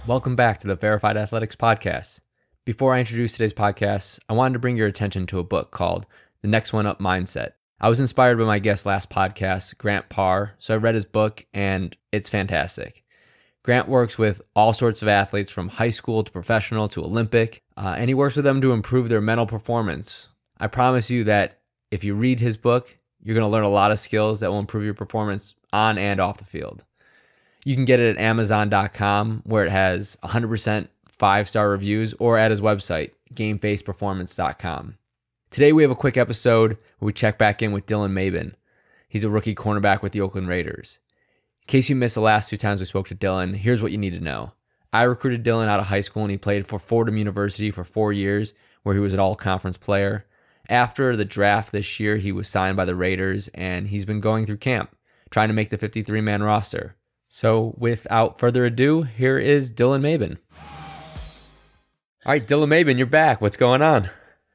Welcome back to the Verified Athletics Podcast. Before I introduce today's podcast, I wanted to bring your attention to a book called The Next One Up Mindset. I was inspired by my guest last podcast, Grant Parr, so I read his book and it's fantastic. Grant works with all sorts of athletes from high school to professional to Olympic, and he works with them to improve their mental performance. I promise you that if you read his book, you're going to learn a lot of skills that will improve your performance on and off the field. You can get it at Amazon.com, where it has 100% 5-star reviews, or at his website, GameFacePerformance.com. Today we have a quick episode where we check back in with Dylan Mabin. He's a rookie cornerback with the Oakland Raiders. In case you missed the last two times we spoke to Dylan, here's what you need to know. I recruited Dylan out of high school and he played for Fordham University for 4 years, where he was an all-conference player. After the draft this year, he was signed by the Raiders and he's been going through camp, trying to make the 53-man roster. So without further ado, here is Dylan Mabin. All right, Dylan Mabin, you're back. What's going on?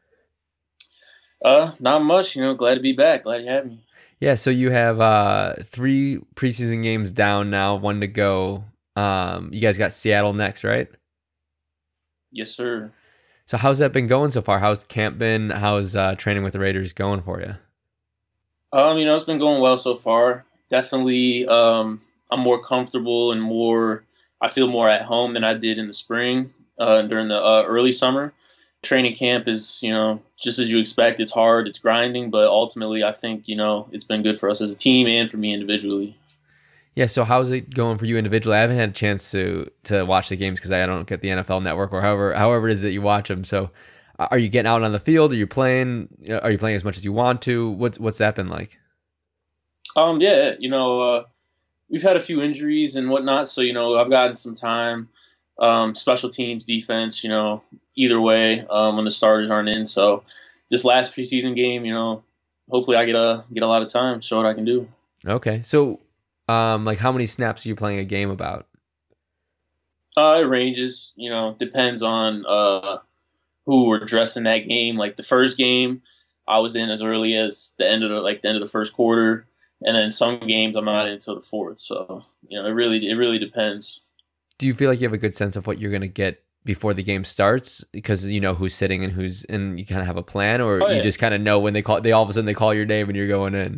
Not much, glad to be back. Glad you had me. Yeah, so you have 3 preseason games down now, 1 to go. You guys got Seattle next, right? Yes, sir. So how's that been going so far? How's camp been? How's training with the Raiders going for you? It's been going well so far. Definitely, I'm more comfortable and I feel more at home than I did in the spring during the early summer. Training camp is, just as you expect. It's hard, it's grinding, but ultimately I think, it's been good for us as a team and for me individually. Yeah, so how's it going for you individually? I haven't had a chance to watch the games because I don't get the NFL Network or however it is that you watch them. So are you getting out on the field? Are you playing as much as you want to? What's that been like? We've had a few injuries and whatnot, so I've gotten some time. Special teams, defense, either way, when the starters aren't in. So this last preseason game, hopefully I get a lot of time, show what I can do. Okay, so how many snaps are you playing a game about? It ranges, depends on who we're dressing that game. Like the first game, I was in as early as the end of the first quarter. And then some games I'm not in until the fourth. So, it really depends. Do you feel like you have a good sense of what you're going to get before the game starts? Because you know who's sitting and you kind of have a plan, or you just kind of know when all of a sudden they call your name and you're going in?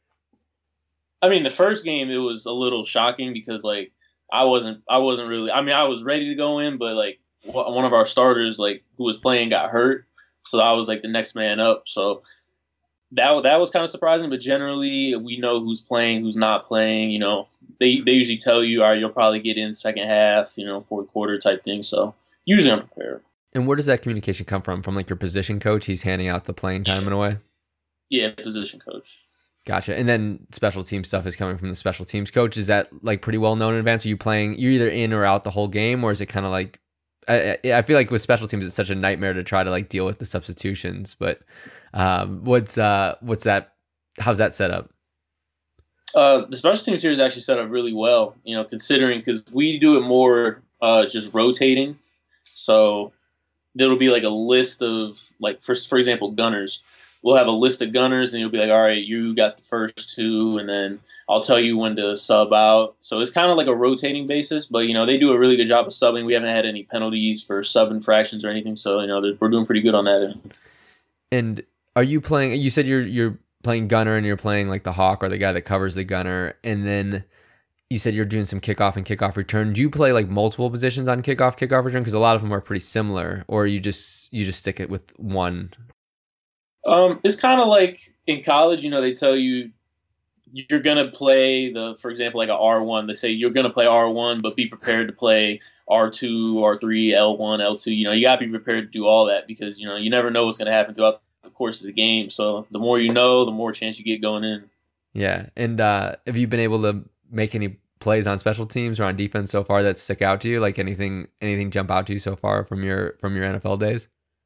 I mean, the first game, it was a little shocking because I wasn't really, I was ready to go in, but one of our starters, who was playing got hurt. So I was the next man up. So that was kind of surprising, but generally we know who's playing, who's not playing. They usually tell you, all right, you'll probably get in second half, fourth quarter type thing. So usually I'm prepared. And where does that communication come from? From your position coach? He's handing out the playing time in a way? Yeah, position coach. Gotcha. And then special team stuff is coming from the special teams coach. Is that pretty well known in advance? Are you playing, you're either in or out the whole game, or is it kind of I feel like with special teams it's such a nightmare to try to deal with the substitutions, but what's that? How's that set up? The special teams here is actually set up really well, considering because we do it more just rotating. So there'll be a list of for example, gunners. We'll have a list of gunners, and you'll be all right, you got the first 2, and then I'll tell you when to sub out. So it's kind of a rotating basis, but they do a really good job of subbing. We haven't had any penalties for sub infractions or anything, so we're doing pretty good on that end. And are you playing? You said you're playing gunner, and you're playing the hawk or the guy that covers the gunner, and then you said you're doing some kickoff and kickoff return. Do you play multiple positions on kickoff return? Because a lot of them are pretty similar, or you just stick it with one. It's kind of in college, they tell you you're going to play for example, a R1. They say you're going to play R1, but be prepared to play R2, R3, L1, L2. You got to be prepared to do all that because, you never know what's going to happen throughout the course of the game. So the more you know, the more chance you get going in. Yeah. And have you been able to make any plays on special teams or on defense so far that stick out to you? Anything jump out to you so far from your NFL days?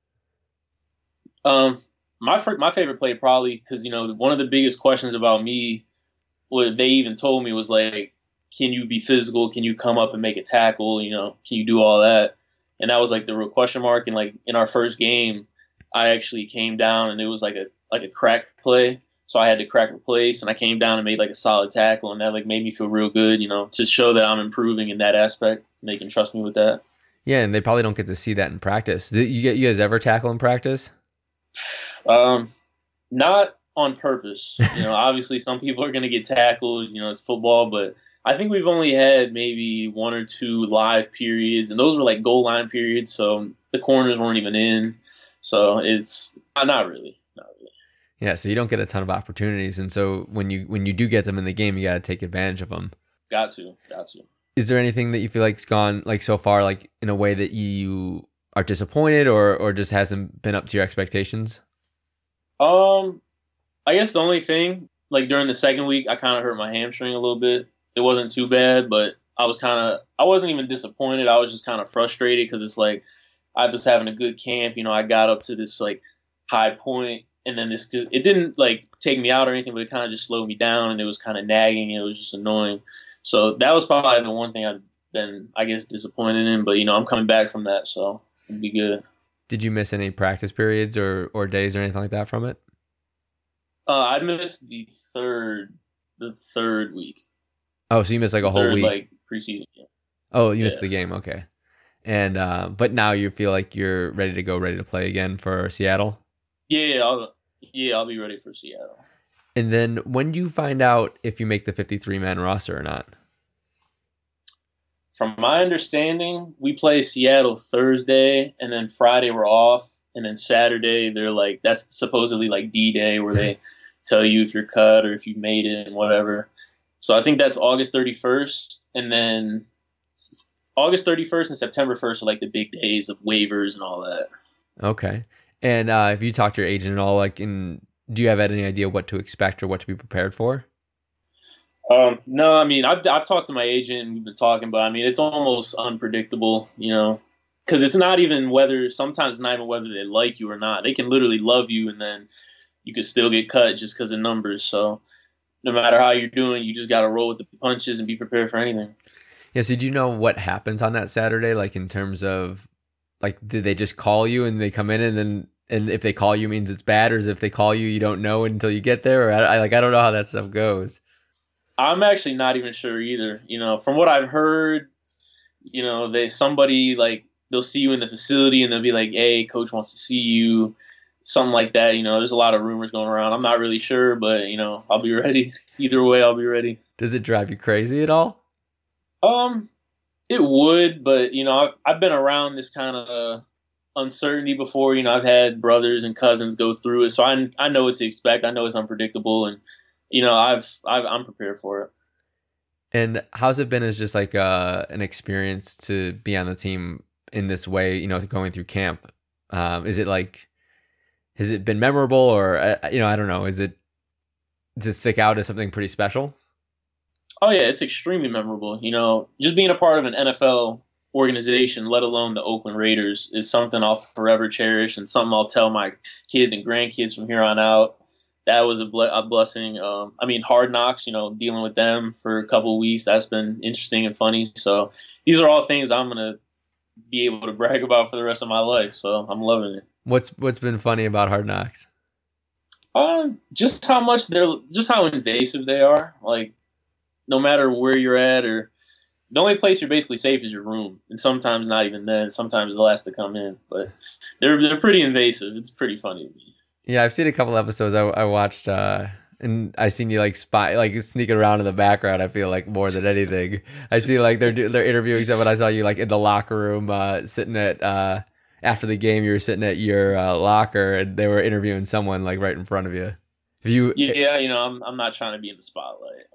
My favorite play probably because one of the biggest questions about me, what they even told me was can you be physical? Can you come up and make a tackle? Can you do all that? And that was the real question mark. And in our first game, I actually came down and it was a crack play. So I had to crack replace, and I came down and made like a solid tackle, and that like made me feel real good, to show that I'm improving in that aspect, and they can trust me with that. Yeah, and they probably don't get to see that in practice. Do you guys ever tackle in practice? Not on purpose. Obviously some people are going to get tackled, it's football, but I think we've only had maybe one or two live periods, and those were like goal line periods, so the corners weren't even in. So it's not really. Yeah, so you don't get a ton of opportunities, and so when you do get them in the game, you got to take advantage of them. Got to. Is there anything that you feel like's gone like so far, like in a way that you are disappointed, or just hasn't been up to your expectations? I guess the only thing, like during the second week, I kind of hurt my hamstring a little bit. It wasn't too bad, but I wasn't even disappointed. I was just kind of frustrated because it's like I was having a good camp. I got up to this like high point, and then it didn't like take me out or anything, but it kind of just slowed me down, and it was kind of nagging. And it was just annoying. So that was probably the one thing I've been, I guess, disappointed in. But I'm coming back from that, so it'll be good. Did you miss any practice periods or days or anything like that from it? I missed the third week. Oh, so you missed like a whole week, like preseason game. Oh, you missed the game. Okay. And but now you feel like you're ready to play again for Seattle? Yeah, I'll be ready for Seattle. And then when do you find out if you make the 53-man roster or not? From my understanding, we play Seattle Thursday, and then Friday we're off, and then Saturday they're like, that's supposedly like D-Day, where they tell you if you're cut or if you made it and whatever. So I think that's August 31st, and then August 31st and September 1st are like the big days of waivers and all that. Okay. And have you talked to your agent at all? Like, do you have any idea what to expect or what to be prepared for? No, I mean, I've talked to my agent and we've been talking, but I mean, it's almost unpredictable, because it's not even sometimes it's not even whether they like you or not. They can literally love you, and then you could still get cut just because of numbers. So no matter how you're doing, you just got to roll with the punches and be prepared for anything. Yeah. So do you know what happens on that Saturday? Like in terms of, like, did they just call you and they come in and if they call you means it's bad, or if they call you, you don't know until you get there? Or I don't know how that stuff goes. I'm actually not even sure either. From what I've heard, somebody like they'll see you in the facility and they'll be like, "Hey, coach wants to see you," something like that. There's a lot of rumors going around. I'm not really sure, but I'll be ready. Either way, I'll be ready. Does it drive you crazy at all? It would, but I've been around this kind of uncertainty before. I've had brothers and cousins go through it, so I know what to expect. I know it's unpredictable, and I'm prepared for it. And how's it been as just like an experience to be on the team in this way, going through camp? Has it been memorable, or, I don't know, does it stick out as something pretty special? Oh yeah, it's extremely memorable. Just being a part of an NFL organization, let alone the Oakland Raiders, is something I'll forever cherish, and something I'll tell my kids and grandkids from here on out. That was a blessing. Hard Knocks, dealing with them for a couple of weeks, that's been interesting and funny. So these are all things I'm going to be able to brag about for the rest of my life. So I'm loving it. What's been funny about Hard Knocks? Just how invasive they are. Like, no matter where you're at, or the only place you're basically safe is your room. And sometimes not even then. Sometimes they'll ask to come in. But they're pretty invasive. It's pretty funny to me. Yeah, I've seen a couple episodes I watched, and I seen you like sneaking around in the background. I feel like more than anything, I see like they're interviewing someone. I saw you like in the locker room, sitting at after the game. You were sitting at your locker, and they were interviewing someone like right in front of you. Yeah, I'm not trying to be in the spotlight.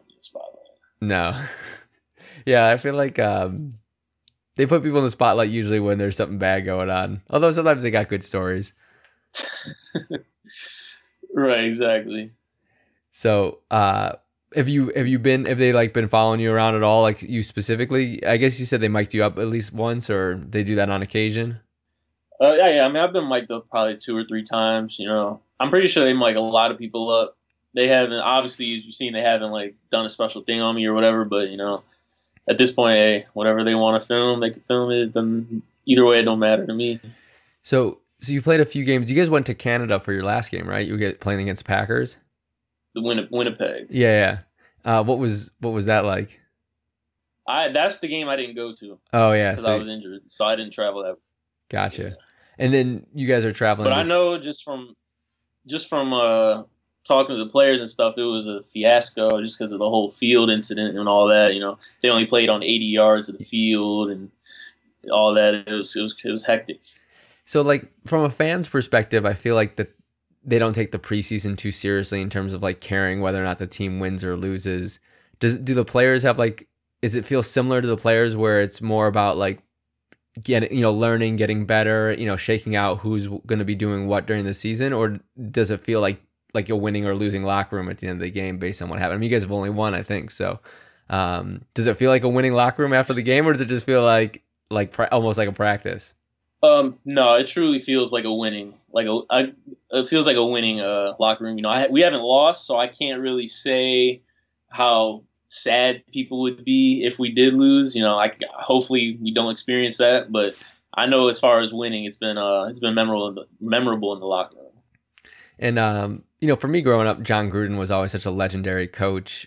No, yeah, I feel like they put people in the spotlight usually when there's something bad going on. Although sometimes they got good stories. Right, exactly. So, have they like been following you around at all? Like you specifically? I guess you said they mic'd you up at least once, or they do that on occasion. Yeah. I've been mic'd up probably 2 or 3 times. I'm pretty sure they mic a lot of people up. They haven't, obviously, as you've seen, they haven't like done a special thing on me or whatever. But at this point, hey, whatever they want to film, they can film it. Then either way, it don't matter to me. So you played a few games. You guys went to Canada for your last game, right? You were playing against Packers. Winnipeg. Yeah. What was that like? That's the game I didn't go to. Oh yeah, because I was injured, so I didn't travel that. Gotcha. Yeah. And then you guys are traveling. But I know just from talking to the players and stuff, it was a fiasco just because of the whole field incident and all that. They only played on 80 yards of the field and all that. It was hectic. So, like, from a fan's perspective, I feel like that they don't take the preseason too seriously in terms of like caring whether or not the team wins or loses. Do the players have like? Does it feel similar to the players where it's more about like learning, getting better, shaking out who's going to be doing what during the season, or does it feel like a winning or losing locker room at the end of the game based on what happened? I mean, you guys have only won, I think. So, does it feel like a winning locker room after the game, or does it just feel like almost like a practice? No, it truly feels like a winning, it feels like a winning locker room. We haven't lost, so I can't really say how sad people would be if we did lose. Hopefully we don't experience that, but I know as far as winning, it's been memorable in the locker room. And for me growing up, John Gruden was always such a legendary coach.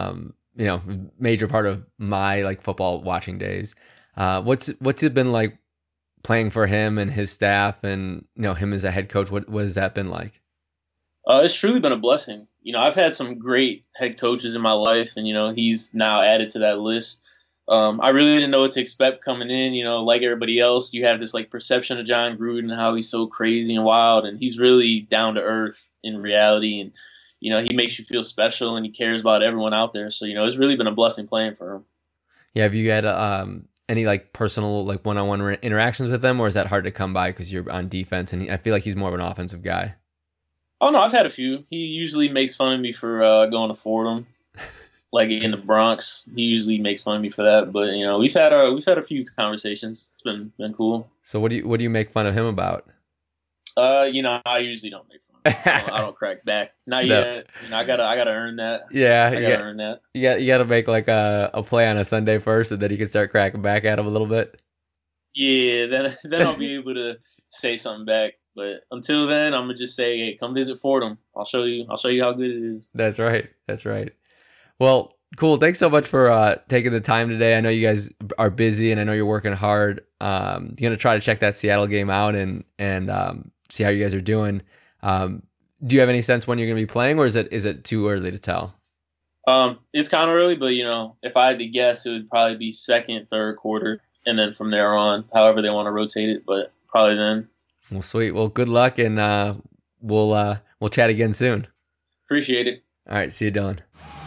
Major part of my like football watching days. What's it been like playing for him and his staff, and him as a head coach? What has that been like? It's truly been a blessing. I've had some great head coaches in my life, and he's now added to that list. I really didn't know what to expect coming in. Like everybody else, you have this like perception of John Gruden and how he's so crazy and wild, and he's really down to earth in reality. And he makes you feel special, and he cares about everyone out there. So it's really been a blessing playing for him. Yeah, have you had any like personal like one-on-one interactions with him, or is that hard to come by because you're on defense? And I feel like he's more of an offensive guy. Oh no, I've had a few. He usually makes fun of me for going to Fordham, like in the Bronx. He usually makes fun of me for that. But we've had a few conversations. It's been cool. So what do you make fun of him about? I usually don't make fun. I don't crack back. Not yet. I gotta earn that. Yeah, I gotta earn that. You gotta make like a play on a Sunday first, and then you can start cracking back at him a little bit. Yeah, then I'll be able to say something back. But until then, I'm gonna just say, hey, come visit Fordham. I'll show you how good it is. That's right. Well, cool. Thanks so much for taking the time today. I know you guys are busy, and I know you're working hard. You're gonna try to check that Seattle game out and see how you guys are doing. Do you have any sense when you're gonna be playing, or is it too early to tell? It's kind of early, but if I had to guess, it would probably be second, third quarter, and then from there on, however they want to rotate it. But probably then. Well, sweet. Well, good luck, and we'll chat again soon. Appreciate it. All right, see you, Dylan.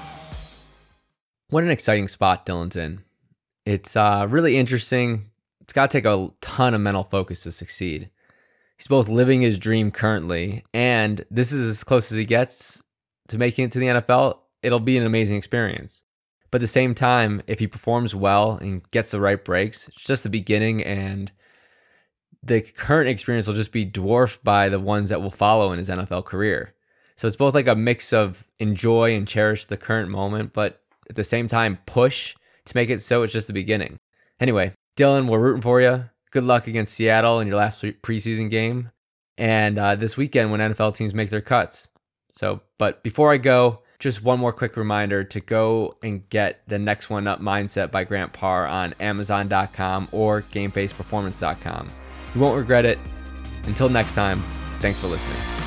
What an exciting spot Dylan's in. It's really interesting. It's got to take a ton of mental focus to succeed. He's both living his dream currently, and this is as close as he gets to making it to the NFL. It'll be an amazing experience. But at the same time, if he performs well and gets the right breaks, it's just the beginning, and the current experience will just be dwarfed by the ones that will follow in his NFL career. So it's both like a mix of enjoy and cherish the current moment, but at the same time, push to make it so it's just the beginning. Anyway, Dylan, we're rooting for you. Good luck against Seattle in your last preseason game, and this weekend when NFL teams make their cuts. But before I go, just one more quick reminder to go and get the Next One Up Mindset by Grant Parr on Amazon.com or GameFacePerformance.com. You won't regret it. Until next time, thanks for listening.